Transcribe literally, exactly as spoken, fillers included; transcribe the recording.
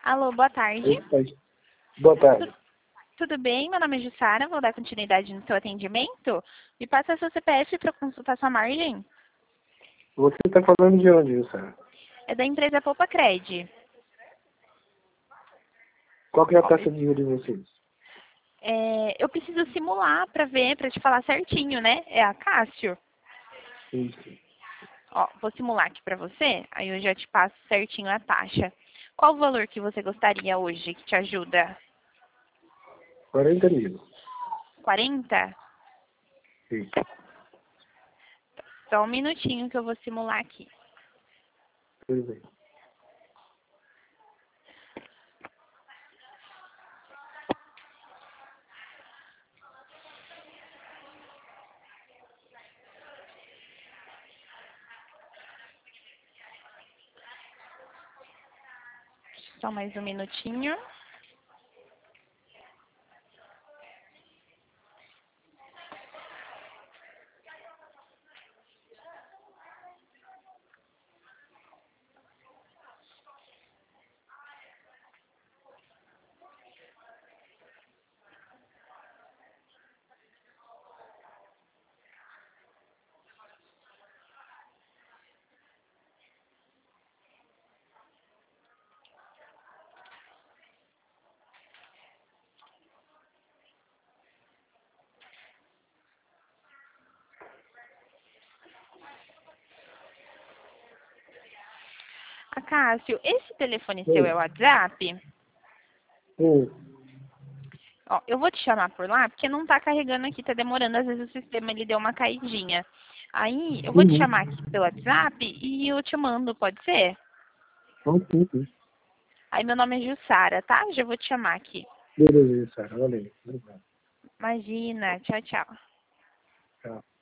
Alô, boa tarde. Oi, boa tarde. Tudo bem? Meu nome é Jussara, vou dar continuidade no seu atendimento. Me passa seu C P F para consultar sua margem. Você está falando de onde, Jussara? É da empresa Poupa Cred. Qual que é a taxa de juros de vocês? É, eu preciso simular para ver, para te falar certinho, né? É a Cássio. Isso. Ó, vou simular aqui para você, aí eu já te passo certinho a taxa. Qual o valor que você gostaria hoje que te ajuda? quarenta mil. quarenta? Isso. Só um minutinho que eu vou simular aqui. Tudo bem. Só mais um minutinho. Ah, Cássio, esse telefone seu é o Oi. WhatsApp? Sim. Ó, eu vou te chamar por lá, porque não tá carregando aqui, tá demorando. Às vezes o sistema ele deu uma caidinha. Aí eu vou te Uhum. chamar aqui pelo WhatsApp e eu te mando, pode ser? Então, sim, sim. Aí meu nome é Jussara, tá? Já vou te chamar aqui. Beleza, Jussara. Valeu. Obrigado. Imagina, tchau, tchau. Tchau.